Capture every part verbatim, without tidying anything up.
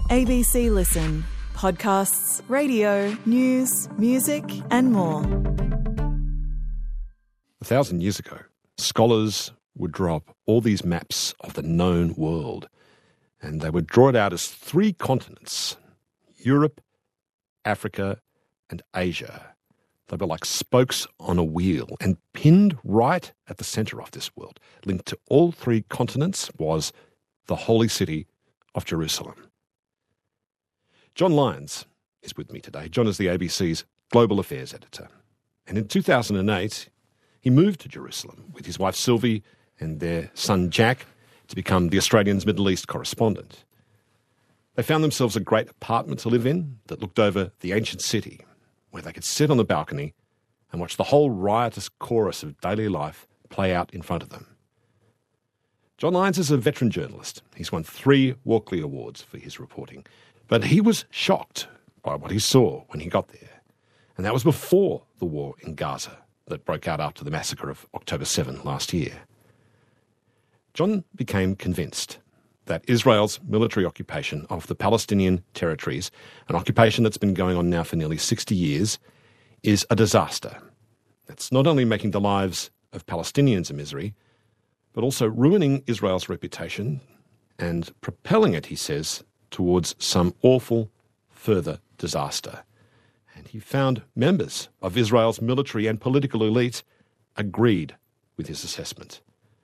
A B C Listen. Podcasts, radio, news, music and more. A thousand years ago, scholars would draw up all these maps of the known world, and they would draw it out as three continents: Europe, Africa and Asia. They were like spokes on a wheel, and pinned right at the centre of this world, linked to all three continents, was the holy city of Jerusalem. John Lyons is with me today. John is the A B C's Global Affairs Editor. And in two thousand eight, he moved to Jerusalem with his wife Sylvie and their son Jack to become the Australian's Middle East correspondent. They found themselves a great apartment to live in that looked over the ancient city, where they could sit on the balcony and watch the whole riotous chorus of daily life play out in front of them. John Lyons is a veteran journalist. He's won three Walkley Awards for his reporting. But he was shocked by what he saw when he got there. And that was before the war in Gaza that broke out after the massacre of October seventh last year. John became convinced that Israel's military occupation of the Palestinian territories, an occupation that's been going on now for nearly sixty years, is a disaster. It's not only making the lives of Palestinians a misery, but also ruining Israel's reputation and propelling it, he says, towards some awful further disaster. And he found members of Israel's military and political elite agreed with his assessment.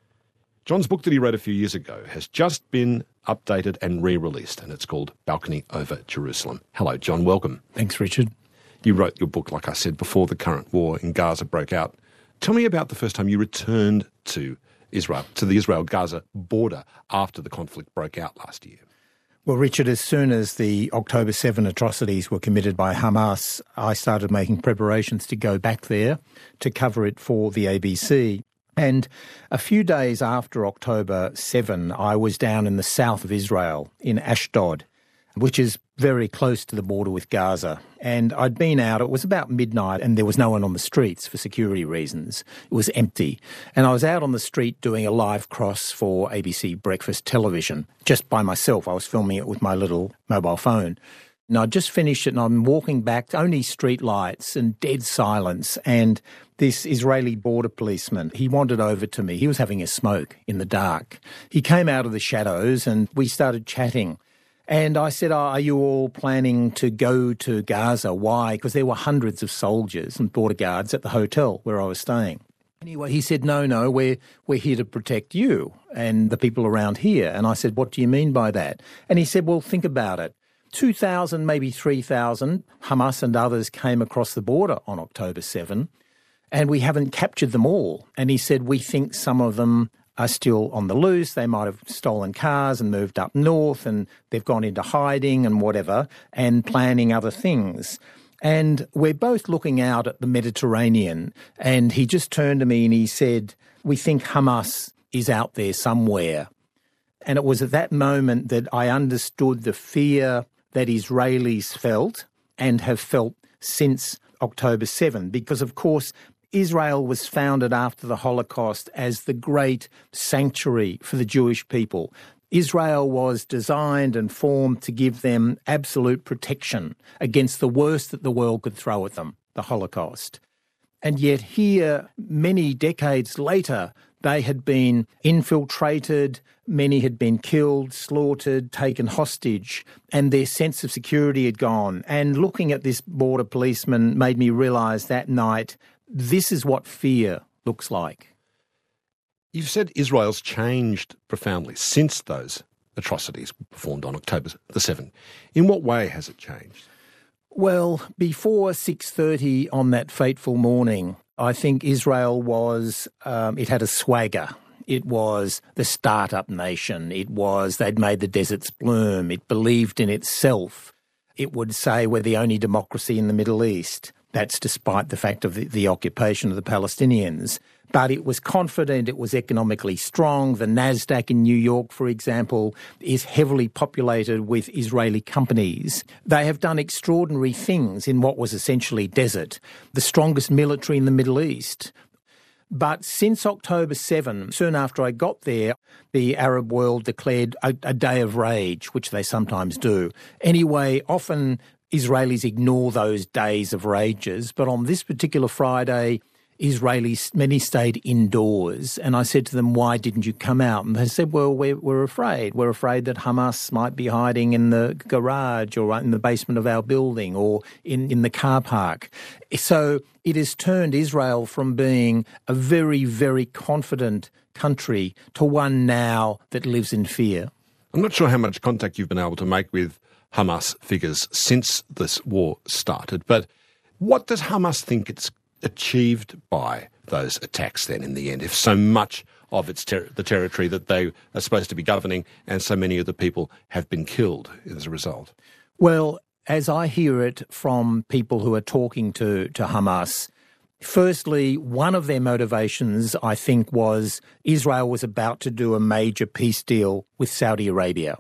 John's book that he wrote a few years ago has just been updated and re-released, and it's called Balcony Over Jerusalem. Hello, John. Welcome. Thanks, Richard. You wrote your book, like I said, before the current war in Gaza broke out. Tell me about the first time you returned to Israel, to the Israel-Gaza border after the conflict broke out last year. Well, Richard, as soon as the October seventh atrocities were committed by Hamas, I started making preparations to go back there to cover it for the A B C. And a few days after October seventh, I was down in the south of Israel, in Ashdod, which is very close to the border with Gaza. And I'd been out, it was about midnight, and there was no one on the streets for security reasons. It was empty. And I was out on the street doing a live cross for A B C Breakfast Television, just by myself. I was filming it with my little mobile phone. And I'd just finished it, and I'm walking back, only street lights and dead silence, and this Israeli border policeman, he wandered over to me. He was having a smoke in the dark. He came out of the shadows, and we started chatting. And I said, oh, are you all planning to go to Gaza? Why? Because there were hundreds of soldiers and border guards at the hotel where I was staying. Anyway, he said, no, no, we're, we're here to protect you and the people around here. And I said, what do you mean by that? And he said, well, think about it. two thousand, maybe three thousand, Hamas and others came across the border on October seventh, and we haven't captured them all. And he said, we think some of them are still on the loose. They might have stolen cars and moved up north, and they've gone into hiding and whatever, and planning other things. And we're both looking out at the Mediterranean, and he just turned to me and he said, we think Hamas is out there somewhere. And it was at that moment that I understood the fear that Israelis felt and have felt since October seventh, because, of course, Israel was founded after the Holocaust as the great sanctuary for the Jewish people. Israel was designed and formed to give them absolute protection against the worst that the world could throw at them, the Holocaust. And yet here, many decades later, they had been infiltrated, many had been killed, slaughtered, taken hostage, and their sense of security had gone. And looking at this border policeman made me realise that night, this is what fear looks like. You've said Israel's changed profoundly since those atrocities were performed on October the seventh. In what way has it changed? Well, before six thirty on that fateful morning, I think Israel was, um, it had a swagger. It was the start-up nation. It was, they'd made the deserts bloom. It believed in itself. It would say we're the only democracy in the Middle East. That's despite the fact of the, the occupation of the Palestinians. But it was confident, it was economically strong. The Nasdaq in New York, for example, is heavily populated with Israeli companies. They have done extraordinary things in what was essentially desert. The strongest military in the Middle East. But since October seventh, soon after I got there, the Arab world declared a, a day of rage, which they sometimes do. Anyway, often Israelis ignore those days of rages, but on this particular Friday, Israelis, many stayed indoors. And I said to them, why didn't you come out? And they said, well, we're, we're afraid. We're afraid that Hamas might be hiding in the garage or in the basement of our building or in, in the car park. So it has turned Israel from being a very, very confident country to one now that lives in fear. I'm not sure how much contact you've been able to make with Hamas figures since this war started, but what does Hamas think it's achieved by those attacks then in the end, if so much of its ter- the territory that they are supposed to be governing and so many of the people have been killed as a result? Well, as I hear it from people who are talking to, to Hamas, firstly, one of their motivations, I think, was Israel was about to do a major peace deal with Saudi Arabia.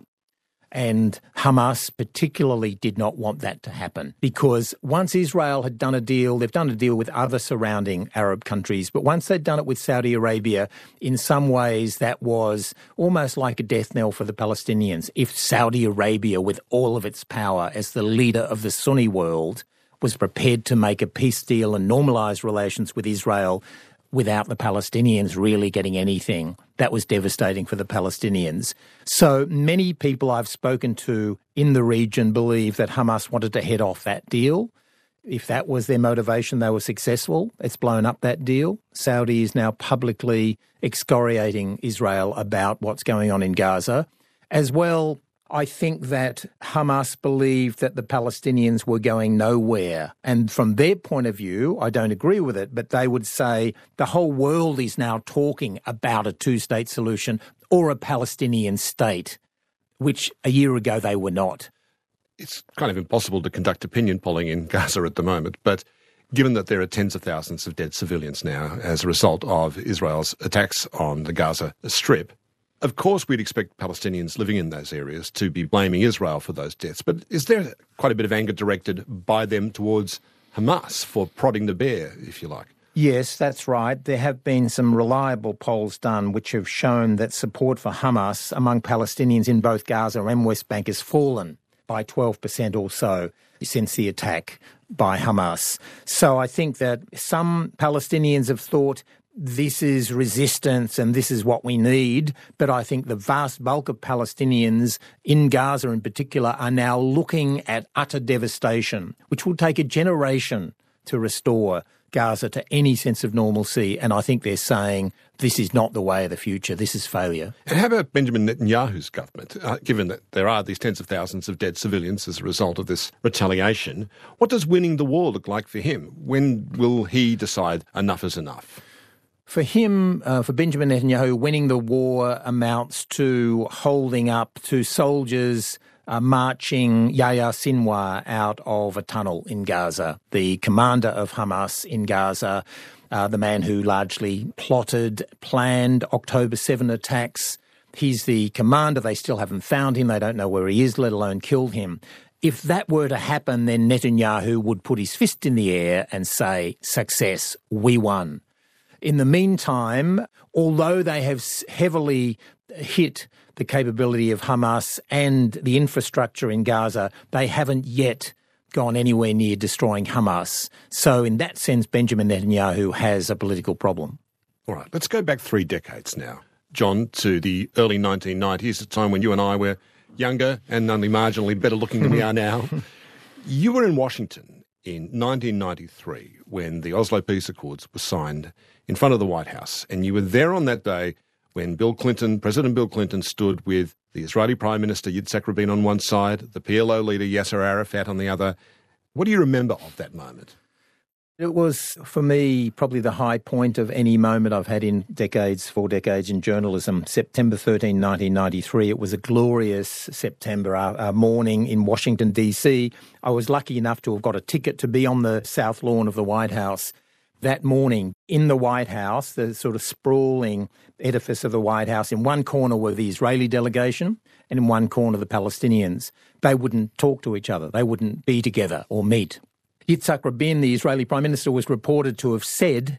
And Hamas particularly did not want that to happen because once Israel had done a deal, they've done a deal with other surrounding Arab countries, but once they'd done it with Saudi Arabia, in some ways that was almost like a death knell for the Palestinians. If Saudi Arabia, with all of its power as the leader of the Sunni world, was prepared to make a peace deal and normalise relations with Israel without the Palestinians really getting anything, that was devastating for the Palestinians. So many people I've spoken to in the region believe that Hamas wanted to head off that deal. If that was their motivation, they were successful. It's blown up that deal. Saudi is now publicly excoriating Israel about what's going on in Gaza. As well, I think that Hamas believed that the Palestinians were going nowhere. And from their point of view, I don't agree with it, but they would say the whole world is now talking about a two-state solution or a Palestinian state, which a year ago they were not. It's kind of impossible to conduct opinion polling in Gaza at the moment, but given that there are tens of thousands of dead civilians now as a result of Israel's attacks on the Gaza Strip, of course, we'd expect Palestinians living in those areas to be blaming Israel for those deaths. But is there quite a bit of anger directed by them towards Hamas for prodding the bear, if you like? Yes, that's right. There have been some reliable polls done which have shown that support for Hamas among Palestinians in both Gaza and West Bank has fallen by twelve percent or so since the attack by Hamas. So I think that some Palestinians have thought this is resistance and this is what we need. But I think the vast bulk of Palestinians in Gaza in particular are now looking at utter devastation, which will take a generation to restore Gaza to any sense of normalcy. And I think they're saying this is not the way of the future. This is failure. And how about Benjamin Netanyahu's government? Uh, given that there are these tens of thousands of dead civilians as a result of this retaliation, what does winning the war look like for him? When will he decide enough is enough? For him, uh, for Benjamin Netanyahu, winning the war amounts to holding up to soldiers uh, marching Yahya Sinwar out of a tunnel in Gaza, the commander of Hamas in Gaza, uh, the man who largely plotted, planned October seventh attacks. He's the commander. They still haven't found him. They don't know where he is, let alone killed him. If that were to happen, then Netanyahu would put his fist in the air and say, success, we won. In the meantime, although they have heavily hit the capability of Hamas and the infrastructure in Gaza, they haven't yet gone anywhere near destroying Hamas. So in that sense, Benjamin Netanyahu has a political problem. All right, let's go back three decades now, John, to the early nineteen nineties, a time when you and I were younger and only marginally better looking than we are now. You were in Washington in nineteen ninety-three when the Oslo Peace Accords were signed in front of the White House. And you were there on that day when Bill Clinton, President Bill Clinton, stood with the Israeli Prime Minister Yitzhak Rabin on one side, the P L O leader Yasser Arafat on the other. What do you remember of that moment? It was, for me, probably the high point of any moment I've had in decades, four decades in journalism. September thirteenth, nineteen ninety-three, it was a glorious September uh, morning in Washington, D C. I was lucky enough to have got a ticket to be on the South Lawn of the White House that morning. In the White House, the sort of sprawling edifice of the White House, in one corner were the Israeli delegation and in one corner the Palestinians. They wouldn't talk to each other. They wouldn't be together or meet. Yitzhak Rabin, the Israeli Prime Minister, was reported to have said,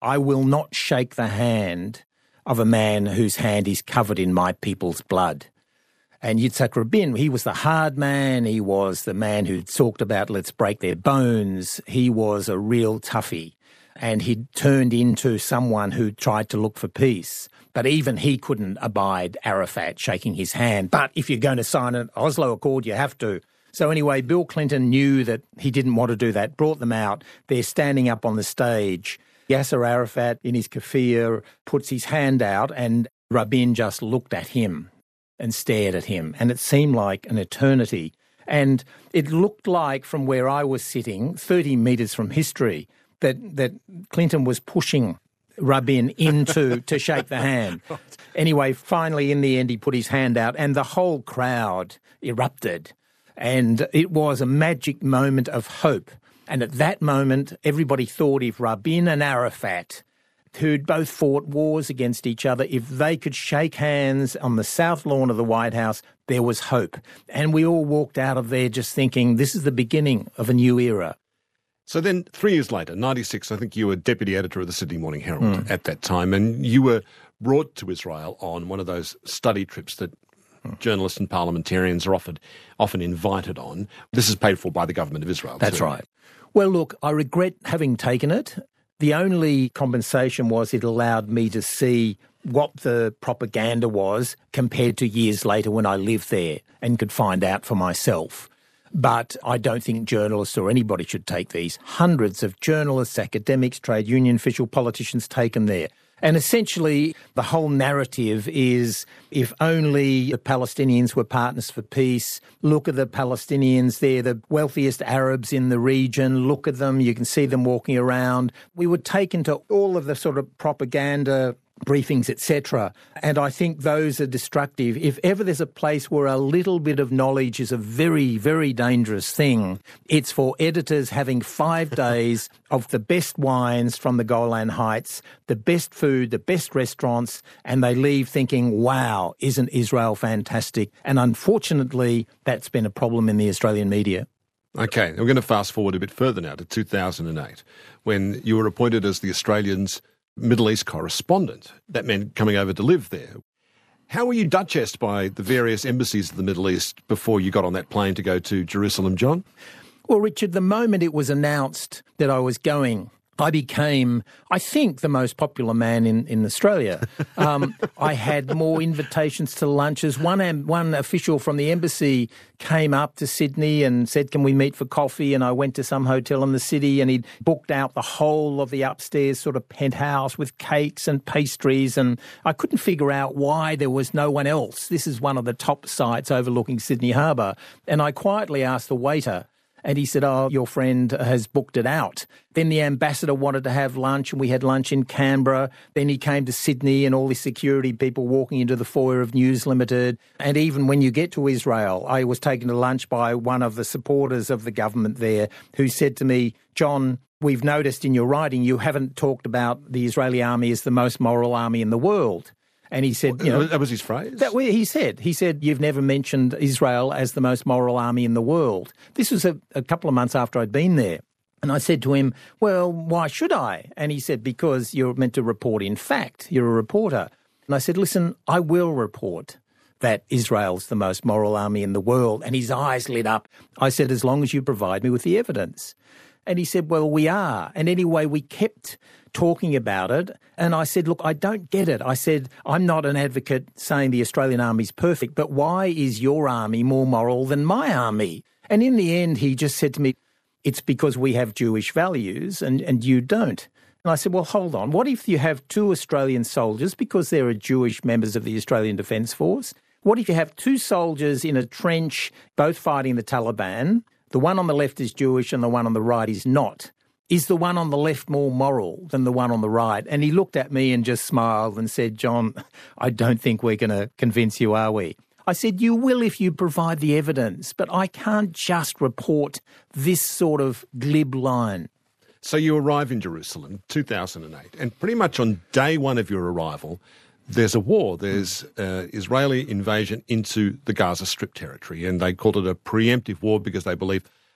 I will not shake the hand of a man whose hand is covered in my people's blood. And Yitzhak Rabin, he was the hard man. He was the man who talked about let's break their bones. He was a real toughie. And he turned into someone who tried to look for peace. But even he couldn't abide Arafat shaking his hand. But if you're going to sign an Oslo Accord, you have to. So anyway, Bill Clinton knew that he didn't want to do that, brought them out. They're standing up on the stage. Yasser Arafat in his keffiyeh puts his hand out and Rabin just looked at him and stared at him. And it seemed like an eternity. And it looked like from where I was sitting, thirty metres from history, that, that Clinton was pushing Rabin into to shake the hand. Anyway, finally, in the end, he put his hand out and the whole crowd erupted. And it was a magic moment of hope. And at that moment, everybody thought if Rabin and Arafat, who'd both fought wars against each other, if they could shake hands on the south lawn of the White House, there was hope. And we all walked out of there just thinking, this is the beginning of a new era. So then three years later, ninety-six, I think you were deputy editor of the Sydney Morning Herald mm. at that time, and you were brought to Israel on one of those study trips that mm. journalists and parliamentarians are often, often invited on. This is paid for by the government of Israel. That's too. right. Well, look, I regret having taken it. The only compensation was it allowed me to see what the propaganda was compared to years later when I lived there and could find out for myself. But I don't think journalists or anybody should take these. Hundreds of journalists, academics, trade union officials, politicians taken there. And essentially, the whole narrative is if only the Palestinians were partners for peace, look at the Palestinians, they're the wealthiest Arabs in the region, look at them, you can see them walking around. We were taken to all of the sort of propaganda briefings, et cetera. And I think those are destructive. If ever there's a place where a little bit of knowledge is a very, very dangerous thing, it's for editors having five days of the best wines from the Golan Heights, the best food, the best restaurants, and they leave thinking, wow, isn't Israel fantastic? And unfortunately, that's been a problem in the Australian media. Okay, we're going to fast forward a bit further now to two thousand eight, when you were appointed as the Australian's Middle East correspondent. That meant coming over to live there. How were you Duchessed by the various embassies of the Middle East before you got on that plane to go to Jerusalem, John? Well, Richard, the moment it was announced that I was going, I became, I think, the most popular man in, in Australia. Um, I had more invitations to lunches. One, one official from the embassy came up to Sydney and said, can we meet for coffee? And I went to some hotel in the city and he'd booked out the whole of the upstairs sort of penthouse with cakes and pastries. And I couldn't figure out why there was no one else. This is one of the top sites overlooking Sydney Harbour. And I quietly asked the waiter, and he said, oh, your friend has booked it out. Then the ambassador wanted to have lunch, and we had lunch in Canberra. Then he came to Sydney and all the security people walking into the foyer of News Limited. And even when you get to Israel, I was taken to lunch by one of the supporters of the government there who said to me, John, we've noticed in your writing you haven't talked about the Israeli army as the most moral army in the world. And he said, you know... That was his phrase? That he said. He said, you've never mentioned Israel as the most moral army in the world. This was a, a couple of months after I'd been there. And I said to him, well, why should I? And he said, because you're meant to report in fact. You're a reporter. And I said, listen, I will report that Israel's the most moral army in the world. And his eyes lit up. I said, as long as you provide me with the evidence. And he said, well, we are. And anyway, we kept talking about it. And I said, look, I don't get it. I said, I'm not an advocate saying the Australian army's perfect, but why is your army more moral than my army? And in the end, he just said to me, it's because we have Jewish values and, and you don't. And I said, well, hold on. What if you have two Australian soldiers, because there are Jewish members of the Australian Defence Force? What if you have two soldiers in a trench, both fighting the Taliban? The one on the left is Jewish and the one on the right is not. Is the one on the left more moral than the one on the right? And he looked at me and just smiled and said, John, I don't think we're going to convince you, are we? I said, you will if you provide the evidence, but I can't just report this sort of glib line. So you arrive in Jerusalem, two thousand eight, and pretty much on day one of your arrival, there's a war. There's uh, Israeli invasion into the Gaza Strip territory, and they called it a preemptive war because they believe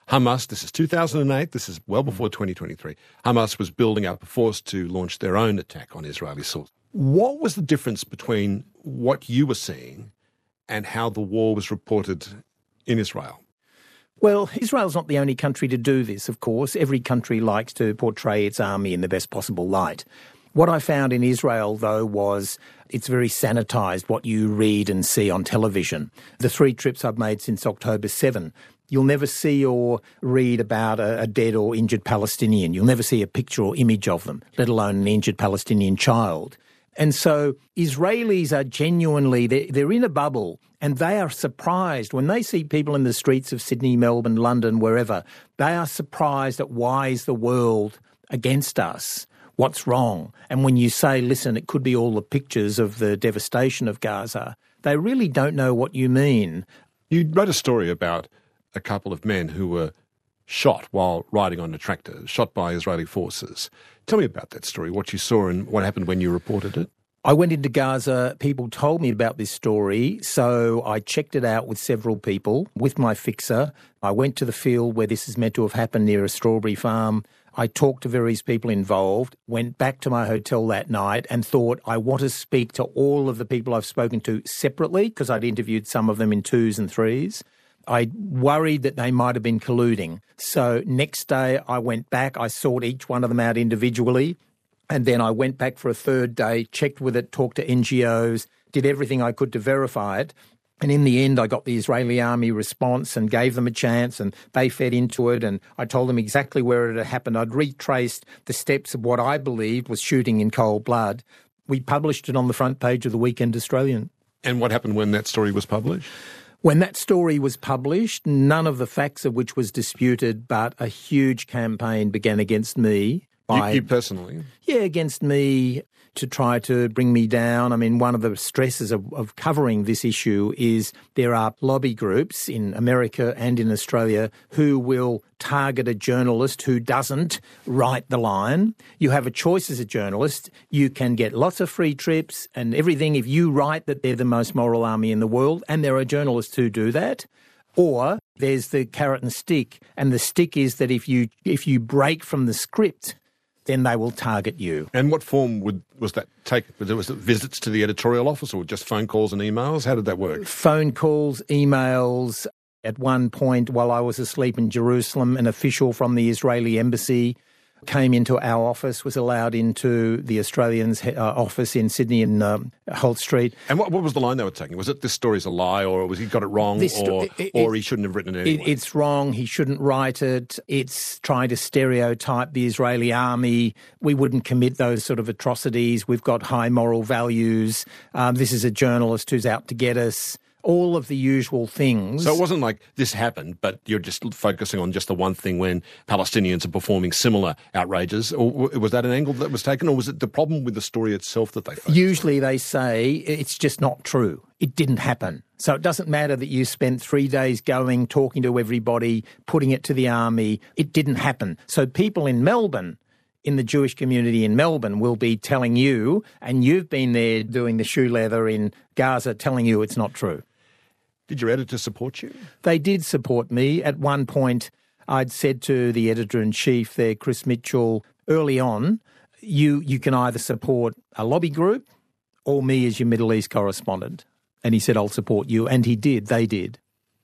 Hamas, this is two thousand eight, this is well before twenty twenty-three, Hamas was building up a force to launch their own attack on Israeli soil. What was the difference between what you were seeing and how the war was reported in Israel? Well, Israel's not the only country to do this, of course. Every country likes to portray its army in the best possible light. What I found in Israel, though, was it's very sanitised, what you read and see on television. The three trips I've made since October seventh, you'll never see or read about a, a dead or injured Palestinian. You'll never see a picture or image of them, let alone an injured Palestinian child. And so Israelis are genuinely, they're, they're in a bubble, and they are surprised when they see people in the streets of Sydney, Melbourne, London, wherever. They are surprised at why is the world against us? What's wrong? And when you say, listen, it could be all the pictures of the devastation of Gaza, they really don't know what you mean. You wrote a story about a couple of men who were shot while riding on a tractor, shot by Israeli forces. Tell me about that story, what you saw and what happened when you reported it. I went into Gaza, people told me about this story, so I checked it out with several people, with my fixer. I went to the field where this is meant to have happened near a strawberry farm. I talked to various people involved, went back to my hotel that night and thought I want to speak to all of the people I've spoken to separately because I'd interviewed some of them in twos and threes. I worried that they might have been colluding. So next day I went back, I sought each one of them out individually, and then I went back for a third day, checked with it, talked to N G Os, did everything I could to verify it. And in the end, I got the Israeli army response and gave them a chance, and they fed into it, and I told them exactly where it had happened. I'd retraced the steps of what I believed was shooting in cold blood. We published it on the front page of the Weekend Australian. And what happened when that story was published? When that story was published, none of the facts of which was disputed, but a huge campaign began against me. By, you, you personally? Yeah, against me to try to bring me down. I mean, one of the stresses of, of covering this issue is there are lobby groups in America and in Australia who will target a journalist who doesn't write the line. You have a choice as a journalist. You can get lots of free trips and everything if you write that they're the most moral army in the world, and there are journalists who do that. Or there's the carrot and stick, and the stick is that if you if you break from the script, then they will target you. And what form would was that taken? Was it visits to the editorial office or just phone calls and emails? How did that work? Phone calls, emails. At one point, while I was asleep in Jerusalem, an official from the Israeli embassy came into our office, was allowed into the Australians' uh, office in Sydney in um, Holt Street. And what, what was the line they were taking? Was it this story's a lie, or was he got it wrong, this, or, it, it, or he shouldn't have written it anyway? It, it's wrong. He shouldn't write it. It's trying to stereotype the Israeli army. We wouldn't commit those sort of atrocities. We've got high moral values. Um, this is a journalist who's out to get us. All of the usual things. So it wasn't like this happened, but you're just focusing on just the one thing when Palestinians are performing similar outrages. Or was that an angle that was taken, or was it the problem with the story itself that they focused Usually on? They say it's just not true. It didn't happen. So it doesn't matter that you spent three days going, talking to everybody, putting it to the army. It didn't happen. So people in Melbourne, in the Jewish community in Melbourne, will be telling you, and you've been there doing the shoe leather in Gaza, telling you it's not true. Did your editor support you? They did support me. At one point, I'd said to the editor-in-chief there, Chris Mitchell, early on, you you can either support a lobby group or me as your Middle East correspondent. And he said, I'll support you. And he did. They did.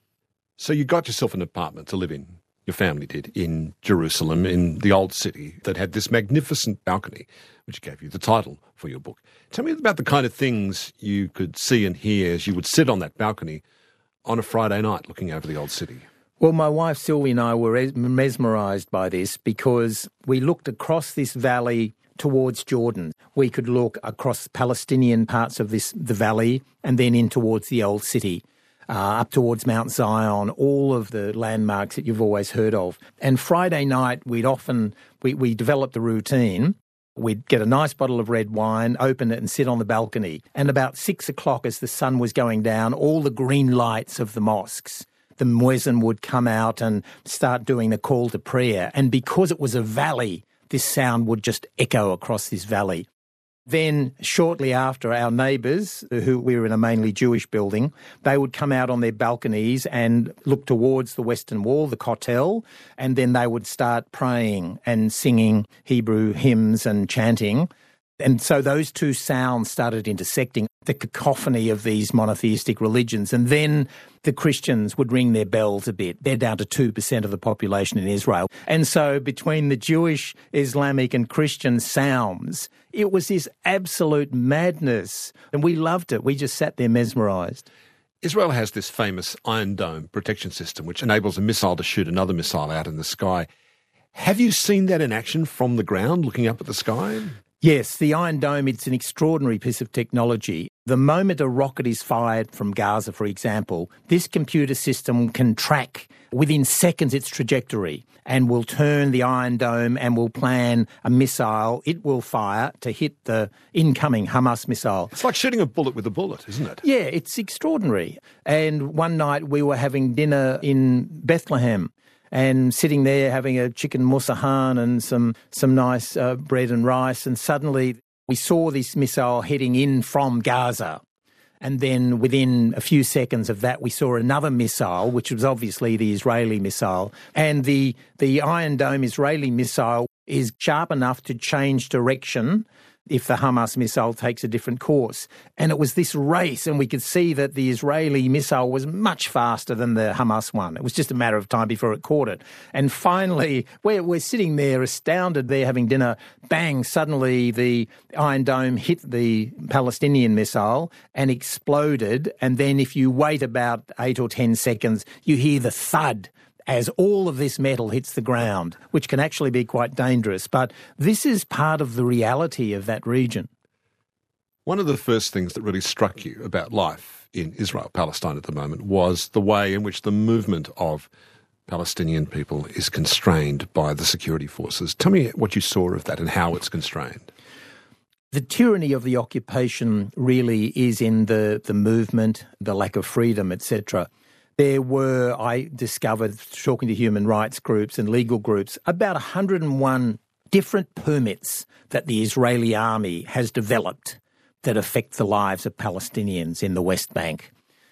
So you got yourself an apartment to live in, your family did, in Jerusalem, in the old city that had this magnificent balcony, which gave you the title for your book. Tell me about the kind of things you could see and hear as you would sit on that balcony on a Friday night looking over the old city. Well, my wife Sylvie and I were mesmerised by this because we looked across this valley towards Jordan. We could look across Palestinian parts of this the valley and then in towards the old city, uh, up towards Mount Zion, all of the landmarks that you've always heard of. And Friday night, we'd often, we, we developed a routine. We'd get a nice bottle of red wine, open it and sit on the balcony. And about six o'clock as the sun was going down, all the green lights of the mosques, the muezzin would come out and start doing the call to prayer. And because it was a valley, this sound would just echo across this valley. Then shortly after, our neighbours, who we were in a mainly Jewish building, they would come out on their balconies and look towards the Western Wall, the Kotel, and then they would start praying and singing Hebrew hymns and chanting. And so those two sounds started intersecting, the cacophony of these monotheistic religions. And then the Christians would ring their bells a bit. They're down to two percent of the population in Israel. And so between the Jewish, Islamic and Christian sounds, it was this absolute madness. And we loved it. We just sat there mesmerised. Israel has this famous Iron Dome protection system, which enables a missile to shoot another missile out in the sky. Have you seen that in action from the ground, looking up at the sky? Yes, the Iron Dome, it's an extraordinary piece of technology. The moment a rocket is fired from Gaza, for example, this computer system can track within seconds its trajectory and will turn the Iron Dome and will plan a missile it will fire to hit the incoming Hamas missile. It's like shooting a bullet with a bullet, isn't it? Yeah, it's extraordinary. And one night we were having dinner in Bethlehem, and sitting there having a chicken musahan and some some nice uh, bread and rice, and suddenly we saw this missile heading in from Gaza. And then within a few seconds of that, we saw another missile, which was obviously the Israeli missile. And the, the Iron Dome Israeli missile is sharp enough to change direction if the Hamas missile takes a different course. And it was this race, and we could see that the Israeli missile was much faster than the Hamas one. It was just a matter of time before it caught it. And finally, we're, we're sitting there astounded, there having dinner, bang, suddenly the Iron Dome hit the Palestinian missile and exploded. And then if you wait about eight or ten seconds, you hear the thud as all of this metal hits the ground, which can actually be quite dangerous. But this is part of the reality of that region. One of the first things that really struck you about life in Israel, Palestine at the moment, was the way in which the movement of Palestinian people is constrained by the security forces. Tell me what you saw of that and how it's constrained. The tyranny of the occupation really is in the, the movement, the lack of freedom, et cetera. There were, I discovered, talking to human rights groups and legal groups, about one hundred and one different permits that the Israeli army has developed that affect the lives of Palestinians in the West Bank.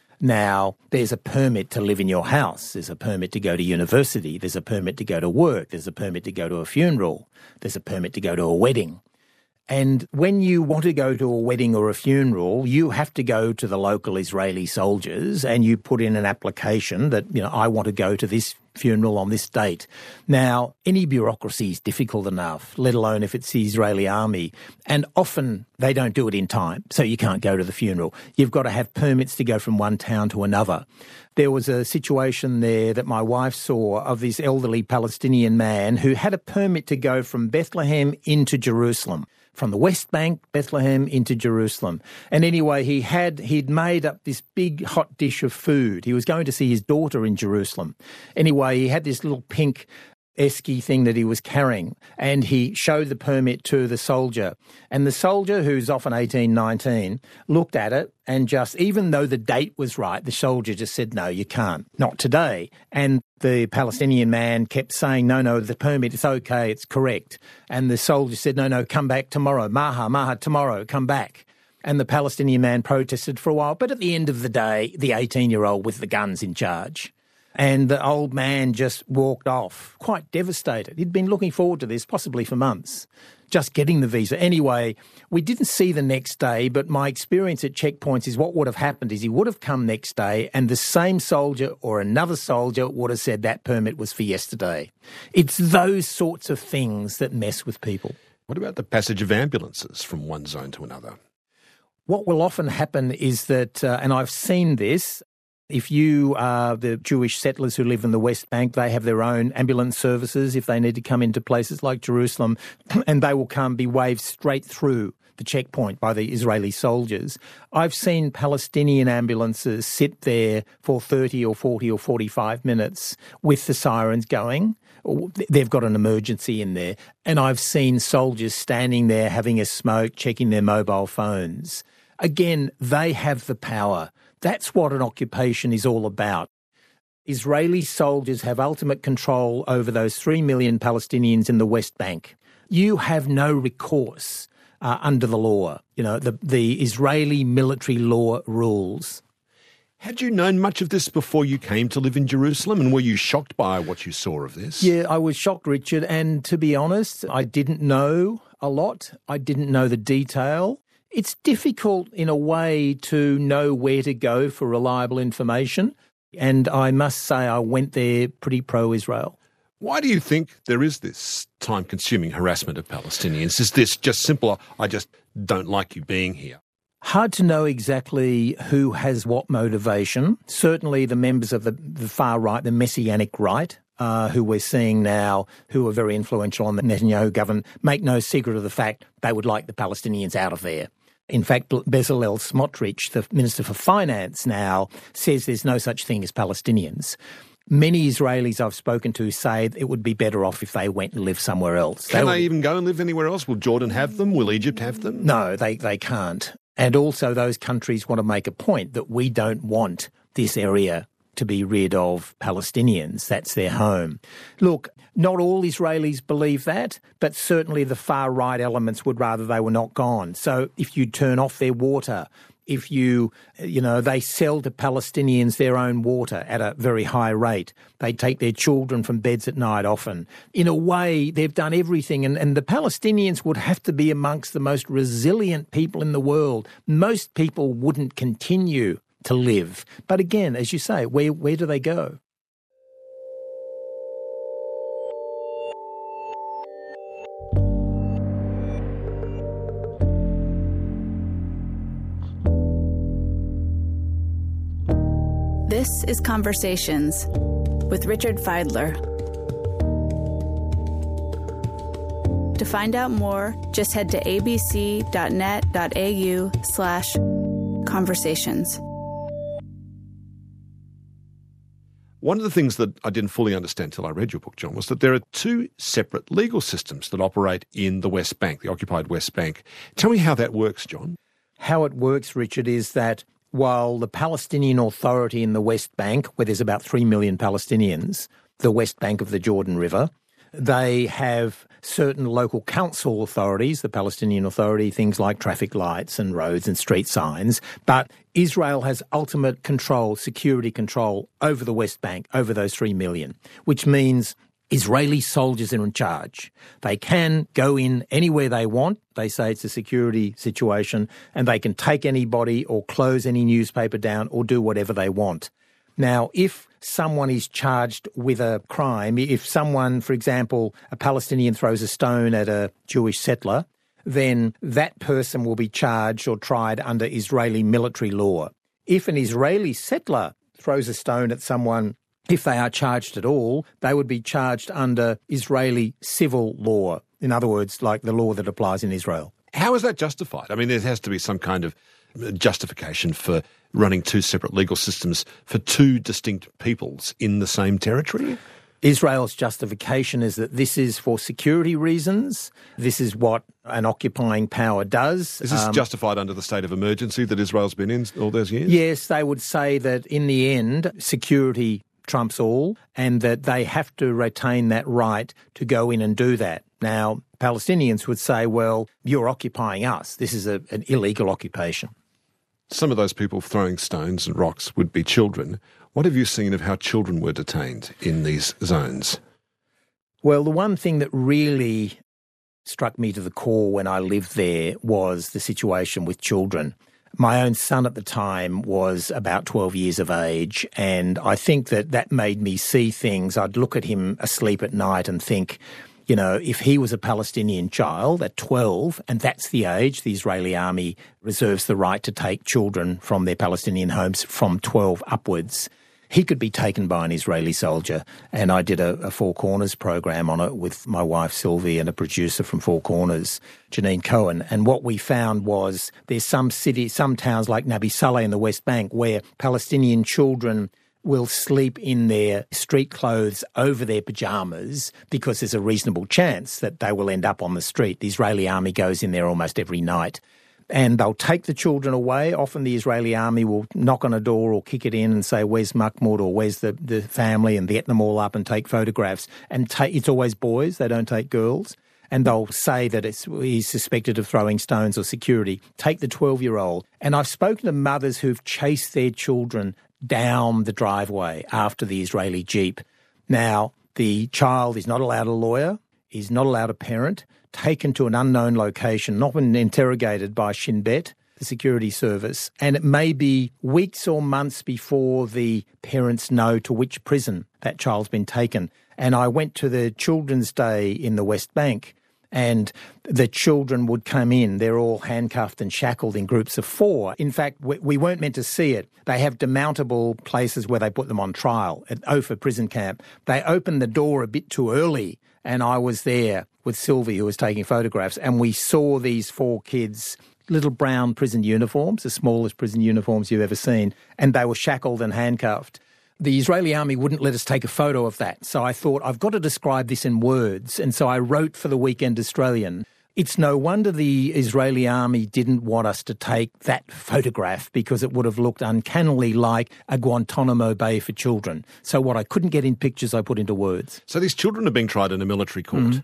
Now, there's a permit to live in your house. There's a permit to go to university. There's a permit to go to work. There's a permit to go to a funeral. There's a permit to go to a wedding. And when you want to go to a wedding or a funeral, you have to go to the local Israeli soldiers and you put in an application that, you know, I want to go to this funeral on this date. Now, any bureaucracy is difficult enough, let alone if it's the Israeli army. And often they don't do it in time, so you can't go to the funeral. You've got to have permits to go from one town to another. There was a situation there that my wife saw of this elderly Palestinian man who had a permit to go from Bethlehem into Jerusalem. From the West Bank, Bethlehem, into Jerusalem. And anyway, he had, he'd made up this big hot dish of food. He was going to see his daughter in Jerusalem. Anyway, he had this little pink esky thing that he was carrying, and he showed the permit to the soldier. And the soldier, who's often eighteen, nineteen, looked at it and just, even though the date was right, the soldier just said, no, you can't, not today. And the Palestinian man kept saying, no, no, the permit, it's okay, it's correct. And the soldier said, no, no, come back tomorrow, maha, maha, tomorrow, come back. And the Palestinian man protested for a while, but at the end of the day, the eighteen-year-old with the gun's in charge. And the old man just walked off, quite devastated. He'd been looking forward to this, possibly for months, just getting the visa. Anyway, we didn't see the next day, but my experience at checkpoints is what would have happened is he would have come next day and the same soldier or another soldier would have said that permit was for yesterday. It's those sorts of things that mess with people. What about the passage of ambulances from one zone to another? What will often happen is that, uh, and I've seen this, if you are the Jewish settlers who live in the West Bank, they have their own ambulance services if they need to come into places like Jerusalem, and they will come be waved straight through the checkpoint by the Israeli soldiers. I've seen Palestinian ambulances sit there for thirty or forty or forty-five minutes with the sirens going. They've got an emergency in there. And I've seen soldiers standing there having a smoke, checking their mobile phones. Again, they have the power. That's what an occupation is all about. Israeli soldiers have ultimate control over those three million Palestinians in the West Bank. You have no recourse uh, under the law. You know, the, the Israeli military law rules. Had you known much of this before you came to live in Jerusalem, and were you shocked by what you saw of this? Yeah, I was shocked, Richard, and to be honest, I didn't know a lot. I didn't know the detail. It's difficult in a way to know where to go for reliable information, and I must say I went there pretty pro-Israel. Why do you think there is this time-consuming harassment of Palestinians? Is this just simple, I just don't like you being here? Hard to know exactly who has what motivation. Certainly the members of the, the far right, the Messianic right, uh, who we're seeing now, who are very influential on the Netanyahu government, make no secret of the fact they would like the Palestinians out of there. In fact, Bezalel Smotrich, the Minister for Finance now, says there's no such thing as Palestinians. Many Israelis I've spoken to say it would be better off if they went and lived somewhere else. Can they, they even go and live anywhere else? Will Jordan have them? Will Egypt have them? No, they, they can't. And also those countries want to make a point that we don't want this area to be rid of Palestinians. That's their home. Look, not all Israelis believe that, but certainly the far-right elements would rather they were not gone. So if you turn off their water, if you, you know, they sell to Palestinians their own water at a very high rate. They take their children from beds at night often. In a way, they've done everything. And, and the Palestinians would have to be amongst the most resilient people in the world. Most people wouldn't continue to live. But again, as you say, where, where do they go? This is Conversations with Richard Fidler. To find out more, just head to abc.net.au slash conversations. One of the things that I didn't fully understand till I read your book, John, was that there are two separate legal systems that operate in the West Bank, the occupied West Bank. Tell me how that works, John. How it works, Richard, is that while the Palestinian Authority in the West Bank, where there's about three million Palestinians, the West Bank of the Jordan River, they have certain local council authorities, the Palestinian Authority, things like traffic lights and roads and street signs. But Israel has ultimate control, security control over the West Bank, over those three million, which means Israeli soldiers are in charge. They can go in anywhere they want. They say it's a security situation, and they can take anybody or close any newspaper down or do whatever they want. Now, if someone is charged with a crime, if someone, for example, a Palestinian throws a stone at a Jewish settler, then that person will be charged or tried under Israeli military law. If an Israeli settler throws a stone at someone, if they are charged at all, they would be charged under Israeli civil law. In other words, like the law that applies in Israel. How is that justified? I mean, there has to be some kind of justification for running two separate legal systems for two distinct peoples in the same territory? Israel's justification is that this is for security reasons. This is what an occupying power does. Is this um, justified under the state of emergency that Israel's been in all those years? Yes, they would say that in the end, security trumps all, and that they have to retain that right to go in and do that. Now, Palestinians would say, well, you're occupying us. This is a, an illegal occupation. Some of those people throwing stones and rocks would be children. What have you seen of how children were detained in these zones? Well, the one thing that really struck me to the core when I lived there was the situation with children. My own son at the time was about twelve years of age, and I think that that made me see things. I'd look at him asleep at night and think, you know, if he was a Palestinian child at twelve, and that's the age the Israeli army reserves the right to take children from their Palestinian homes from twelve upwards, he could be taken by an Israeli soldier. And I did a, a Four Corners program on it with my wife Sylvie and a producer from Four Corners, Janine Cohen. And what we found was there's some cities, some towns like Nabi Saleh in the West Bank where Palestinian children will sleep in their street clothes over their pyjamas because there's a reasonable chance that they will end up on the street. The Israeli army goes in there almost every night. And they'll take the children away. Often the Israeli army will knock on a door or kick it in and say, where's Mahmoud or where's the, the family, and get them all up and take photographs. And take, it's always boys, they don't take girls. and they'll say that it's, he's suspected of throwing stones or security. Take the twelve-year-old. And I've spoken to mothers who've chased their children down the driveway after the Israeli Jeep. Now, the child is not allowed a lawyer, is not allowed a parent, taken to an unknown location, not been interrogated by Shin Bet, the security service, and it may be weeks or months before the parents know to which prison that child's been taken. And I went to the Children's Day in the West Bank, and the children would come in. They're all handcuffed and shackled in groups of four. In fact, we weren't meant to see it. They have demountable places where they put them on trial at Ophir prison camp. They opened the door a bit too early, and I was there with Sylvie, who was taking photographs, and we saw these four kids, little brown prison uniforms, the smallest prison uniforms you've ever seen, and they were shackled and handcuffed. The Israeli army wouldn't let us take a photo of that. So I thought, I've got to describe this in words. And so I wrote for the Weekend Australian. It's no wonder the Israeli army didn't want us to take that photograph, because it would have looked uncannily like a Guantanamo Bay for children. So what I couldn't get in pictures, I put into words. So these children are being tried in a military court. Mm-hmm.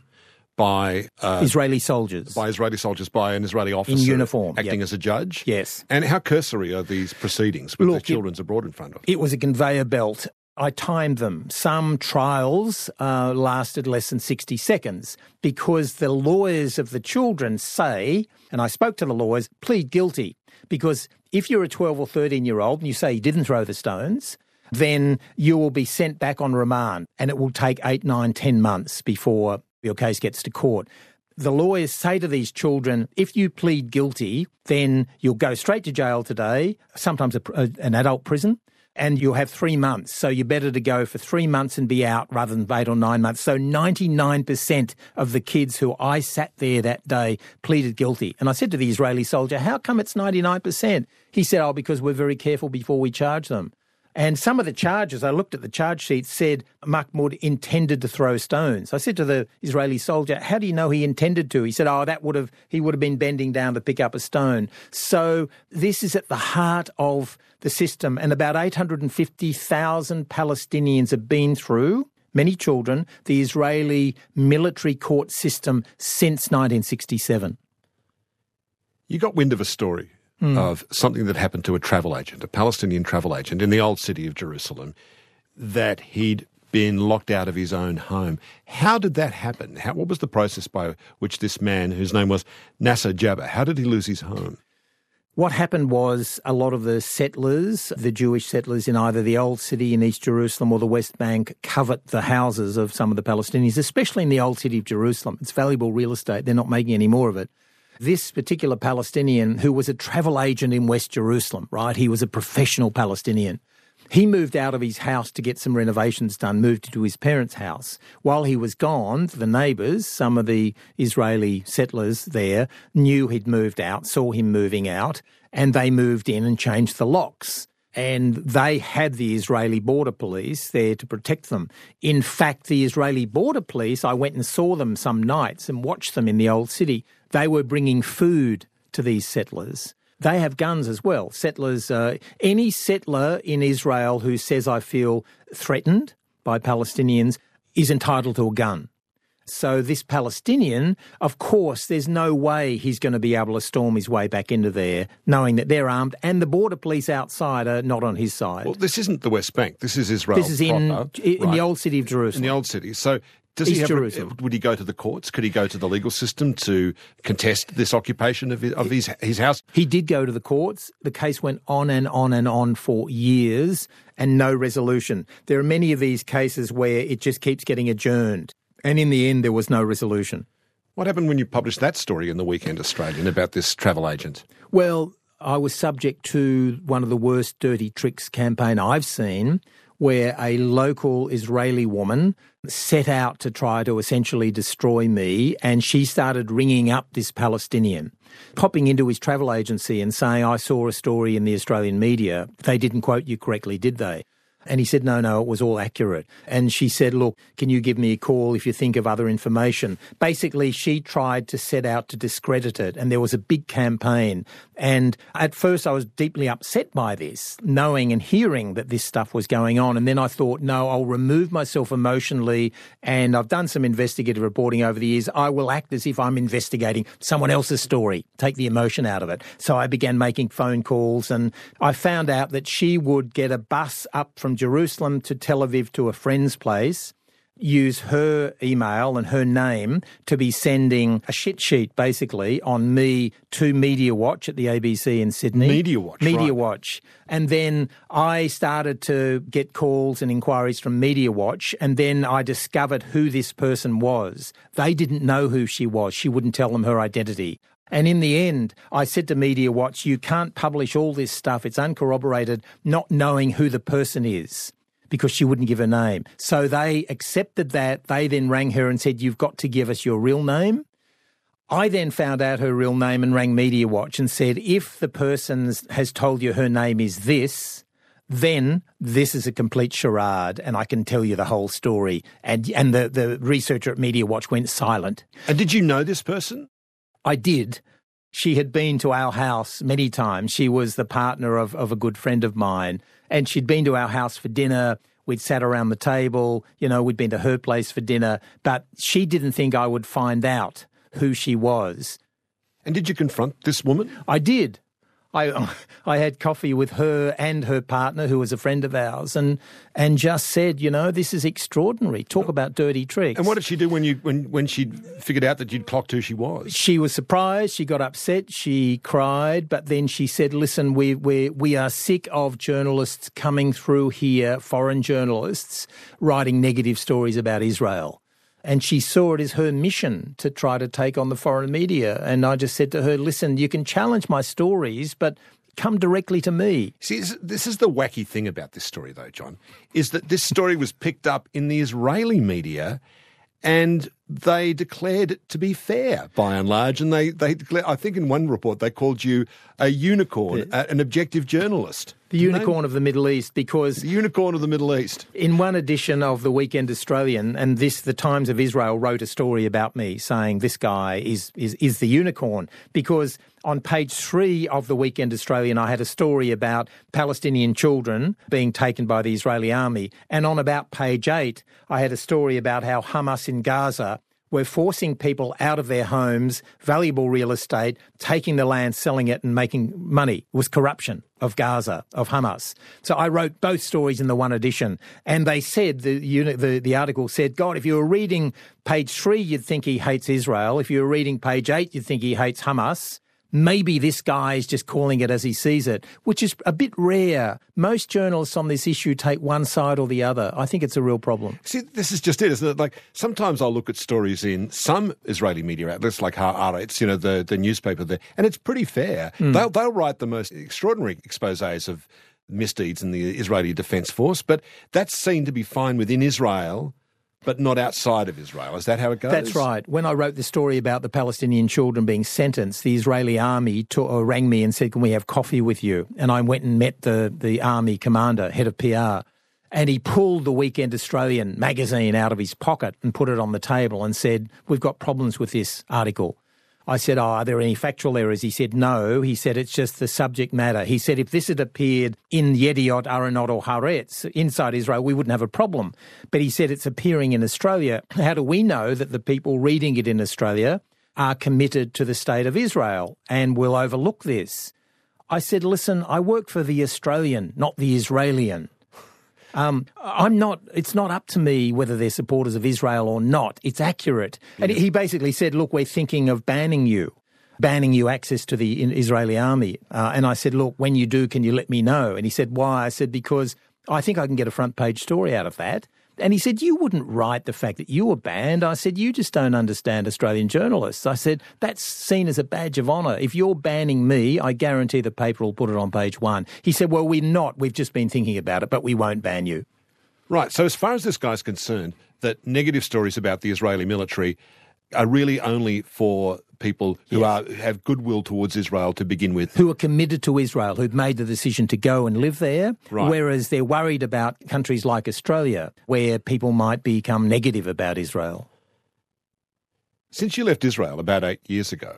By uh, Israeli soldiers. By Israeli soldiers, by an Israeli officer. In uniform. Acting yep. as a judge? Yes. And how cursory are these proceedings with Look, the children's abroad in front of? It was a conveyor belt. I timed them. Some trials uh, lasted less than sixty seconds because the lawyers of the children say, and I spoke to the lawyers, plead guilty. Because if you're a twelve or thirteen-year-old and you say you didn't throw the stones, then you will be sent back on remand, and it will take eight, nine, ten months before your case gets to court. The lawyers say to these children, if you plead guilty, then you'll go straight to jail today, sometimes a, a, an adult prison, and you'll have three months. So you're better to go for three months and be out rather than eight or nine months. So ninety-nine percent of the kids who I sat there that day pleaded guilty. And I said to the Israeli soldier, how come it's ninety-nine percent? He said, oh, because we're very careful before we charge them. And some of the charges, I looked at the charge sheet, said Mahmoud intended to throw stones. I said to the Israeli soldier, how do you know he intended to? He said, oh, that would have, he would have been bending down to pick up a stone. So this is at the heart of the system. And about eight hundred fifty thousand Palestinians have been through, many children, the Israeli military court system since nineteen sixty-seven. You got wind of a story. Mm. Of something that happened to a travel agent, a Palestinian travel agent in the old city of Jerusalem, that he'd been locked out of his own home. How did that happen? How, what was the process by which this man, whose name was Nasser Jabber, how did he lose his home? What happened was a lot of the settlers, the Jewish settlers in either the old city in East Jerusalem or the West Bank, covet the houses of some of the Palestinians, especially in the old city of Jerusalem. It's valuable real estate. They're not making any more of it. This particular Palestinian, who was a travel agent in West Jerusalem, right? He was a professional Palestinian. He moved out of his house to get some renovations done, moved to his parents' house. While he was gone, the neighbours, some of the Israeli settlers there, knew he'd moved out, saw him moving out, and they moved in and changed the locks. And they had the Israeli border police there to protect them. In fact, the Israeli border police, I went and saw them some nights and watched them in the old city. They were bringing food to these settlers. They have guns as well. Settlers, uh, any settler in Israel who says, I feel threatened by Palestinians, is entitled to a gun. So this Palestinian, of course, there's no way he's going to be able to storm his way back into there, knowing that they're armed and the border police outside are not on his side. Well, this isn't the West Bank. This is Israel. This is in, proper, in right. the old city of Jerusalem. In the old city. So does East he have? Jerusalem. Would he go to the courts? Could he go to the legal system to contest this occupation of his, of his his house? He did go to the courts. The case went on and on and on for years and no resolution. There are many of these cases where it just keeps getting adjourned. And in the end, there was no resolution. What happened when you published that story in the Weekend Australian about this travel agent? Well, I was subject to one of the worst dirty tricks campaign I've seen, where a local Israeli woman set out to try to essentially destroy me, and she started ringing up this Palestinian, popping into his travel agency and saying, I saw a story in the Australian media. They didn't quote you correctly, did they? And he said, no, no, it was all accurate. And she said, look, can you give me a call if you think of other information? Basically, she tried to set out to discredit it, and there was a big campaign. And at first I was deeply upset by this, knowing and hearing that this stuff was going on. And then I thought, no, I'll remove myself emotionally. And I've done some investigative reporting over the years. I will act as if I'm investigating someone else's story, take the emotion out of it. So I began making phone calls, and I found out that she would get a bus up from Jerusalem to Tel Aviv to a friend's place, use her email and her name to be sending a shit sheet, basically, on me to Media Watch at the A B C in Sydney. Media Watch, Media right. Watch. And then I started to get calls and inquiries from Media Watch, and then I discovered who this person was. They didn't know who she was. She wouldn't tell them her identity. And in the end, I said to Media Watch, you can't publish all this stuff. It's uncorroborated, not knowing who the person is, because she wouldn't give her name. So they accepted that. They then rang her and said, you've got to give us your real name. I then found out her real name and rang Media Watch and said, if the person has told you her name is this, then this is a complete charade and I can tell you the whole story. And, and the, the researcher at Media Watch went silent. And did you know this person? I did. She had been to our house many times. She was the partner of, of a good friend of mine, and she'd been to our house for dinner. We'd sat around the table, you know, we'd been to her place for dinner, but she didn't think I would find out who she was. And did you confront this woman? I did. I I had coffee with her and her partner, who was a friend of ours, and and just said, you know, this is extraordinary. Talk about dirty tricks. And what did she do when you when when she figured out that you'd clocked who she was? She was surprised. She got upset. She cried, but then she said, "Listen, we we we are sick of journalists coming through here, foreign journalists, writing negative stories about Israel." And she saw it as her mission to try to take on the foreign media. And I just said to her, listen, you can challenge my stories, but come directly to me. See, this is the wacky thing about this story, though, John, is that this story was picked up in the Israeli media and they declared it to be fair, by and large. And they, they declared, I think in one report, they called you a unicorn, a, an objective journalist. The unicorn of the Middle East, because... The unicorn of the Middle East. In one edition of the Weekend Australian, and this, the Times of Israel wrote a story about me saying this guy is, is, is the unicorn, because on page three of the Weekend Australian, I had a story about Palestinian children being taken by the Israeli army. And on about page eight, I had a story about how Hamas in Gaza were forcing people out of their homes, valuable real estate, taking the land, selling it and making money. It was corruption of Gaza, of Hamas. So I wrote both stories in the one edition. And they said, the, the, the article said, God, if you were reading page three, you'd think he hates Israel. If you were reading page eight, you'd think he hates Hamas. Maybe this guy is just calling it as he sees it, which is a bit rare. Most journalists on this issue take one side or the other. I think it's a real problem. See, this is just it, isn't it? Like, sometimes I'll look at stories in some Israeli media outlets, like Haaretz, you know, the, the newspaper there, and it's pretty fair. Mm. They'll, they'll write the most extraordinary exposés of misdeeds in the Israeli Defence Force, but that's seen to be fine within Israel, but not outside of Israel. Is that how it goes? That's right. When I wrote the story about the Palestinian children being sentenced, the Israeli army to, uh, rang me and said, can we have coffee with you? And I went and met the, the army commander, head of P R, and he pulled the Weekend Australian magazine out of his pocket and put it on the table and said, we've got problems with this article. I said, oh, are there any factual errors? He said, no. He said, it's just the subject matter. He said, if this had appeared in Yediot, Aharonot or Haaretz inside Israel, we wouldn't have a problem. But he said, it's appearing in Australia. How do we know that the people reading it in Australia are committed to the state of Israel and will overlook this? I said, listen, I work for the Australian, not the Israelian. Um, I'm not, it's not up to me whether they're supporters of Israel or not. It's accurate. And he basically said, look, we're thinking of banning you, banning you access to the Israeli army. Uh, and I said, look, when you do, can you let me know? And he said, why? I said, because I think I can get a front page story out of that. And he said, you wouldn't write the fact that you were banned. I said, you just don't understand Australian journalists. I said, that's seen as a badge of honour. If you're banning me, I guarantee the paper will put it on page one. He said, well, we're not. We've just been thinking about it, but we won't ban you. Right. So as far as this guy's concerned, that negative stories about the Israeli military are really only for people who Yes. are have goodwill towards Israel to begin with. Who are committed to Israel, who've made the decision to go and live there, Right. whereas they're worried about countries like Australia, where people might become negative about Israel. Since you left Israel about eight years ago,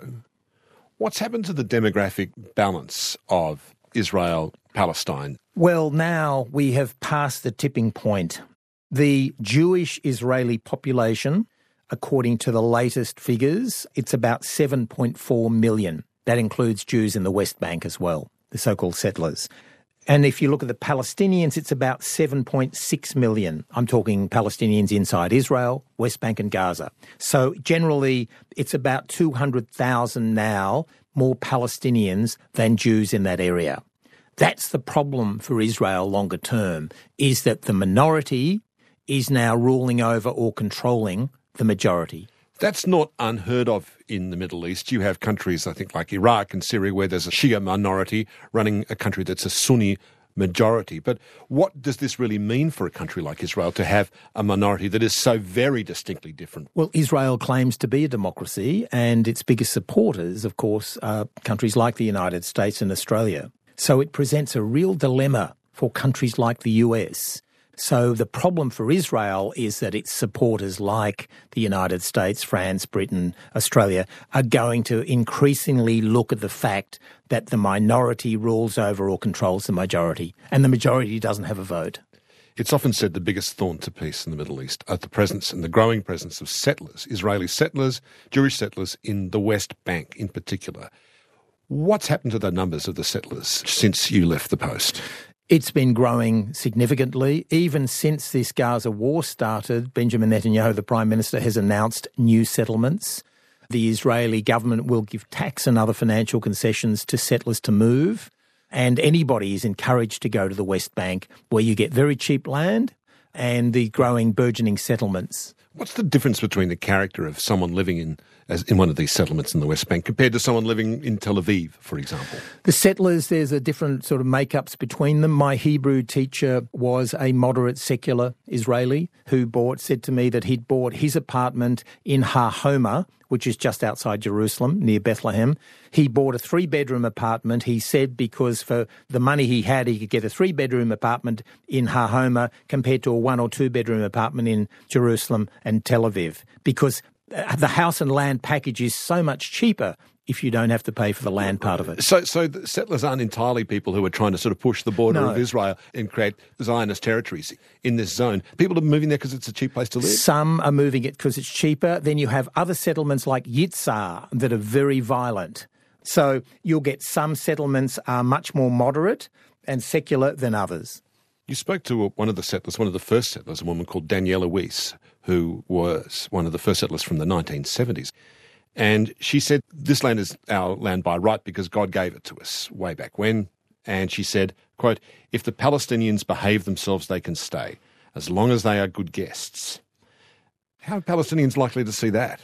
what's happened to the demographic balance of Israel-Palestine? Well, now we have passed the tipping point. The Jewish Israeli population, according to the latest figures, it's about seven point four million. That includes Jews in the West Bank as well, the so-called settlers. And if you look at the Palestinians, it's about seven point six million. I'm talking Palestinians inside Israel, West Bank and Gaza. So generally, it's about two hundred thousand now more Palestinians than Jews in that area. That's the problem for Israel longer term, is that the minority is now ruling over or controlling the majority. That's not unheard of in the Middle East. You have countries, I think, like Iraq and Syria, where there's a Shia minority running a country that's a Sunni majority. But what does this really mean for a country like Israel to have a minority that is so very distinctly different? Well, Israel claims to be a democracy, and its biggest supporters, of course, are countries like the United States and Australia. So it presents a real dilemma for countries like the U S. So the problem for Israel is that its supporters like the United States, France, Britain, Australia are going to increasingly look at the fact that the minority rules over or controls the majority, and the majority doesn't have a vote. It's often said the biggest thorn to peace in the Middle East are the presence and the growing presence of settlers, Israeli settlers, Jewish settlers in the West Bank in particular. What's happened to the numbers of the settlers since you left the post? It's been growing significantly. Even since this Gaza war started, Benjamin Netanyahu, the Prime Minister, has announced new settlements. The Israeli government will give tax and other financial concessions to settlers to move, and anybody is encouraged to go to the West Bank, where you get very cheap land and the growing, burgeoning settlements. What's the difference between the character of someone living in as in one of these settlements in the West Bank compared to someone living in Tel Aviv, for example? The settlers, there's a different sort of makeups between them. My Hebrew teacher was a moderate secular Israeli who bought, said to me that he'd bought his apartment in Har Homa, which is just outside Jerusalem, near Bethlehem. He bought a three-bedroom apartment, he said, because for the money he had, he could get a three-bedroom apartment in Har Homa compared to a one- or two-bedroom apartment in Jerusalem and Tel Aviv, because the house and land package is so much cheaper if you don't have to pay for the land part of it. So so the settlers aren't entirely people who are trying to sort of push the border No. of Israel and create Zionist territories in this zone. People are moving there because it's a cheap place to live. Some are moving it because it's cheaper. Then you have other settlements like Yitzhar that are very violent. So you'll get some settlements are much more moderate and secular than others. You spoke to one of the settlers, one of the first settlers, a woman called Daniela Weiss, who was one of the first settlers from the nineteen seventies. And she said, this land is our land by right because God gave it to us way back when. And she said, quote, if the Palestinians behave themselves, they can stay, as long as they are good guests. How are Palestinians likely to see that?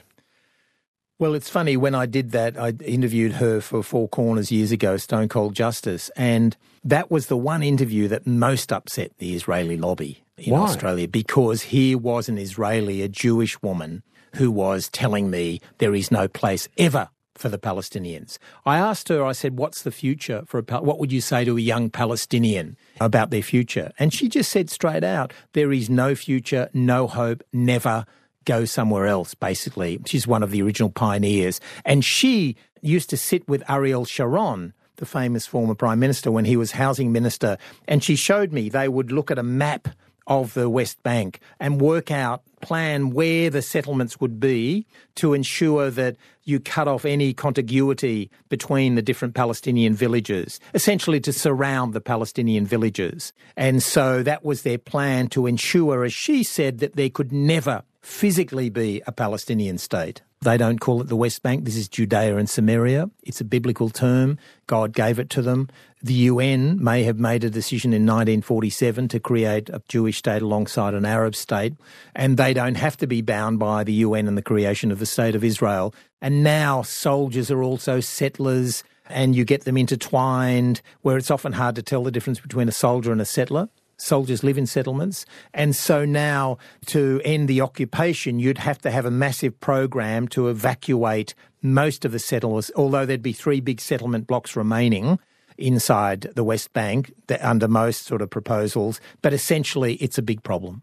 Well, it's funny, when I did that, I interviewed her for Four Corners years ago, Stone Cold Justice, and that was the one interview that most upset the Israeli lobby in Why? Australia, because here was an Israeli, a Jewish woman, who was telling me there is no place ever for the Palestinians. I asked her, I said, what's the future for a Pal- what would you say to a young Palestinian about their future? And she just said straight out, there is no future, no hope, never. Go somewhere else, basically. She's one of the original pioneers. And she used to sit with Ariel Sharon, the famous former Prime Minister, when he was housing minister. And she showed me they would look at a map of the West Bank and work out, plan where the settlements would be to ensure that you cut off any contiguity between the different Palestinian villages, essentially to surround the Palestinian villages. And so that was their plan, to ensure, as she said, that there could never physically be a Palestinian state. They don't call it the West Bank. This is Judea and Samaria. It's a biblical term. God gave it to them. The U N may have made a decision in nineteen forty-seven to create a Jewish state alongside an Arab state, and they don't have to be bound by the U N and the creation of the State of Israel. And now soldiers are also settlers, and you get them intertwined, where it's often hard to tell the difference between a soldier and a settler. soldiers live in settlements. And so now to end the occupation, you'd have to have a massive program to evacuate most of the settlers, although there'd be three big settlement blocks remaining inside the West Bank under most sort of proposals. But essentially, it's a big problem.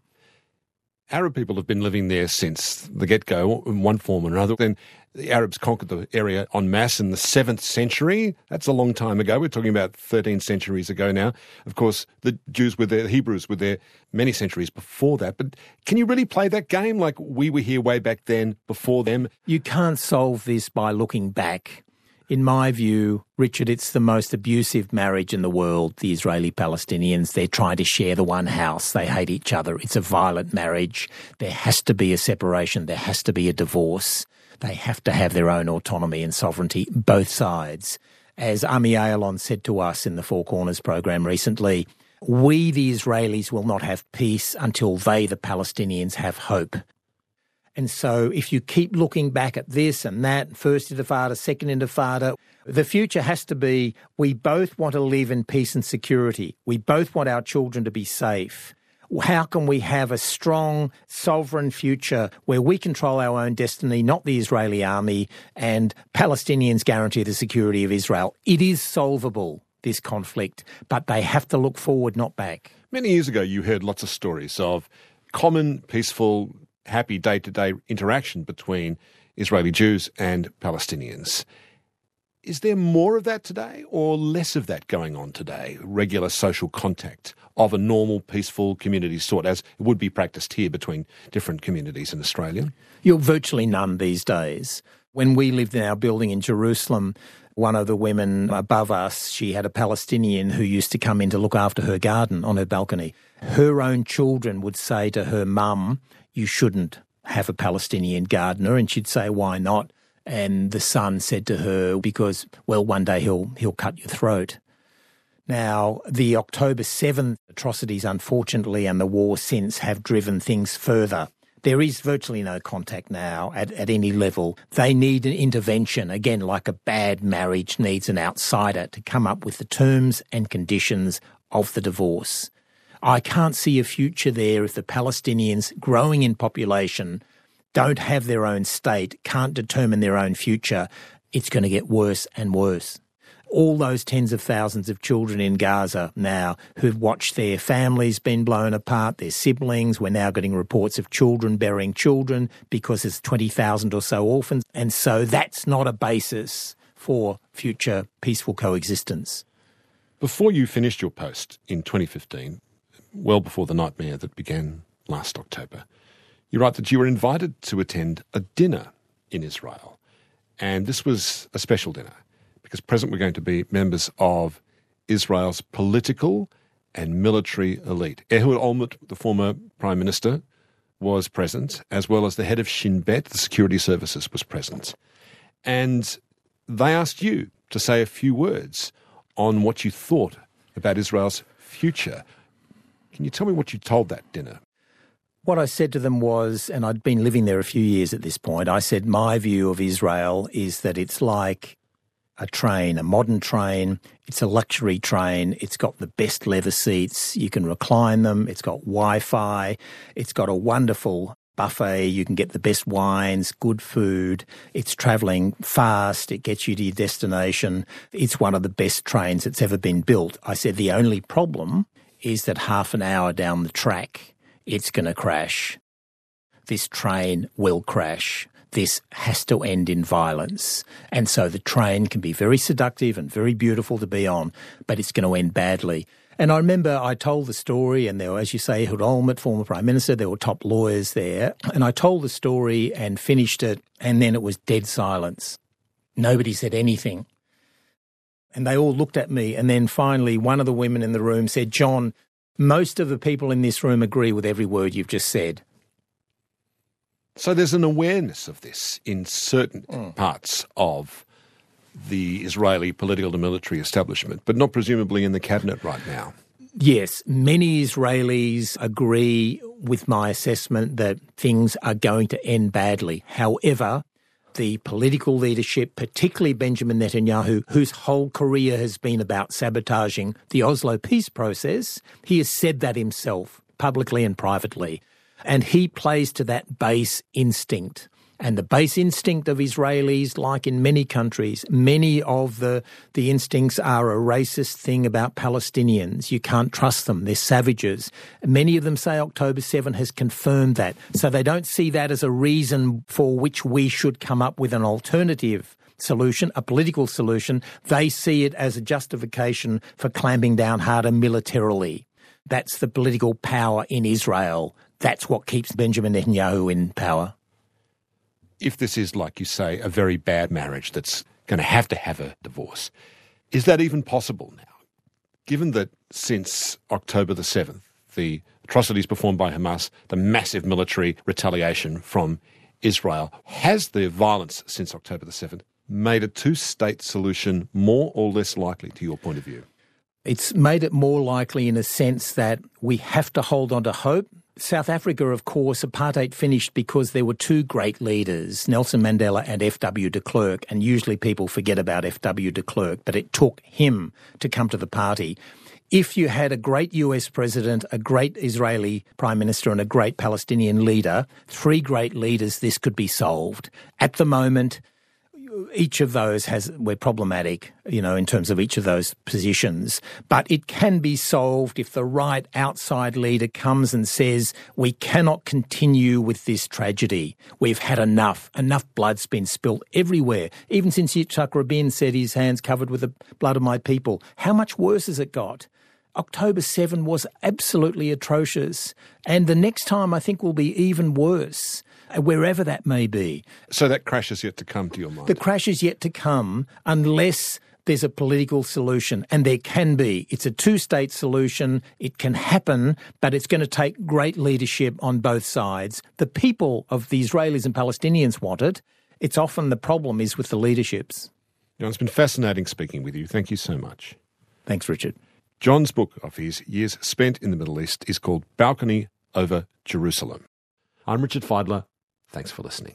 Arab people have been living there since the get-go in one form or another. Then the Arabs conquered the area en masse in the seventh century. That's a long time ago. We're talking about thirteen centuries ago now. Of course, the Jews were there, the Hebrews were there many centuries before that. But can you really play that game like we were here way back then, before them? You can't solve this by looking back. In my view, Richard, it's the most abusive marriage in the world, the Israeli-Palestinians. They're trying to share the one house. They hate each other. It's a violent marriage. There has to be a separation. There has to be a divorce. They have to have their own autonomy and sovereignty, both sides. As Ami Ayalon said to us in the Four Corners program recently, we, the Israelis, will not have peace until they, the Palestinians, have hope. And so if you keep looking back at this and that, first intifada, second intifada, the future has to be we both want to live in peace and security. We both want our children to be safe. How can we have a strong, sovereign future where we control our own destiny, not the Israeli army, and Palestinians guarantee the security of Israel? It is solvable, this conflict, but they have to look forward, not back. Many years ago, you heard lots of stories of common, peaceful, happy day-to-day interaction between Israeli Jews and Palestinians. Is there more of that today or less of that going on today? Regular social contact of a normal, peaceful community sort, as it would be practiced here between different communities in Australia? You're virtually none these days. When we lived in our building in Jerusalem, one of the women above us, she had a Palestinian who used to come in to look after her garden on her balcony. Her own children would say to her mum, you shouldn't have a Palestinian gardener. And she'd say, why not? And the son said to her, because, well, one day he'll he'll cut your throat. Now, the October seventh atrocities, unfortunately, and the war since have driven things further. There is virtually no contact now at, at any level. They need an intervention, again, like a bad marriage needs an outsider to come up with the terms and conditions of the divorce. I can't see a future there if the Palestinians, growing in population, don't have their own state, can't determine their own future. It's going to get worse and worse. All those tens of thousands of children in Gaza now who've watched their families being blown apart, their siblings, we're now getting reports of children burying children because there's twenty thousand or so orphans. And so that's not a basis for future peaceful coexistence. Before you finished your post in twenty fifteen, well before the nightmare that began last October, you write that you were invited to attend a dinner in Israel. And this was a special dinner because present were going to be members of Israel's political and military elite. Ehud Olmert, the former Prime Minister, was present, as well as the head of Shin Bet, the security services, was present. And they asked you to say a few words on what you thought about Israel's future. Can you tell me what you told that dinner? What I said to them was, and I'd been living there a few years at this point, I said my view of Israel is that it's like a train, a modern train. It's a luxury train. It's got the best leather seats. You can recline them. It's got Wi-Fi. It's got a wonderful buffet. You can get the best wines, good food. It's travelling fast. It gets you to your destination. It's one of the best trains that's ever been built. I said the only problem is that half an hour down the track, it's going to crash. This train will crash. This has to end in violence. And so the train can be very seductive and very beautiful to be on, but it's going to end badly. And I remember I told the story, and there were, as you say, Ehud Olmert, former Prime Minister, there were top lawyers there. And I told the story and finished it, and then it was dead silence. Nobody said anything. And they all looked at me, and then finally one of the women in the room said, John, most of the people in this room agree with every word you've just said. So there's an awareness of this in certain mm. parts of the Israeli political and military establishment, but not presumably in the cabinet right now. Yes, many Israelis agree with my assessment that things are going to end badly. However, the political leadership, particularly Benjamin Netanyahu, whose whole career has been about sabotaging the Oslo peace process. He has said that himself, publicly and privately. And he plays to that base instinct. And the base instinct of Israelis, like in many countries, many of the, the instincts are a racist thing about Palestinians. You can't trust them. They're savages. Many of them say October seventh has confirmed that. So they don't see that as a reason for which we should come up with an alternative solution, a political solution. They see it as a justification for clamping down harder militarily. That's the political power in Israel. That's what keeps Benjamin Netanyahu in power. If this is, like you say, a very bad marriage that's going to have to have a divorce, is that even possible now? Given that since October the seventh, the atrocities performed by Hamas, the massive military retaliation from Israel, has the violence since October the seventh made a two-state solution more or less likely, to your point of view? It's made it more likely in a sense that we have to hold on to hope. South Africa, of course, apartheid finished because there were two great leaders, Nelson Mandela and F W de Klerk, and usually people forget about F W de Klerk, but it took him to come to the party. If you had a great U S president, a great Israeli prime minister and a great Palestinian leader, three great leaders, this could be solved. At the moment, each of those has, we're problematic, you know, in terms of each of those positions. But it can be solved if the right outside leader comes and says, we cannot continue with this tragedy. We've had enough. Enough blood's been spilt everywhere. Even since Yitzhak Rabin said his hands covered with the blood of my people. How much worse has it got? October seventh was absolutely atrocious. And the next time I think will be even worse, wherever that may be. So that crash is yet to come, to your mind? The crash is yet to come unless there's a political solution, and there can be. It's a two-state solution. It can happen, but it's going to take great leadership on both sides. The people of the Israelis and Palestinians want it. It's often the problem is with the leaderships. John, it's been fascinating speaking with you. Thank you so much. Thanks, Richard. John's book of his years spent in the Middle East is called Balcony Over Jerusalem. I'm Richard Fidler. Thanks for listening.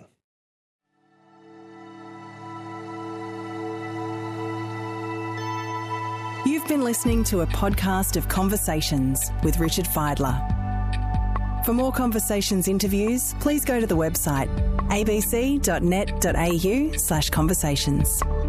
You've been listening to a podcast of Conversations with Richard Fidler. For more Conversations interviews, please go to the website a b c dot net dot a u slash conversations.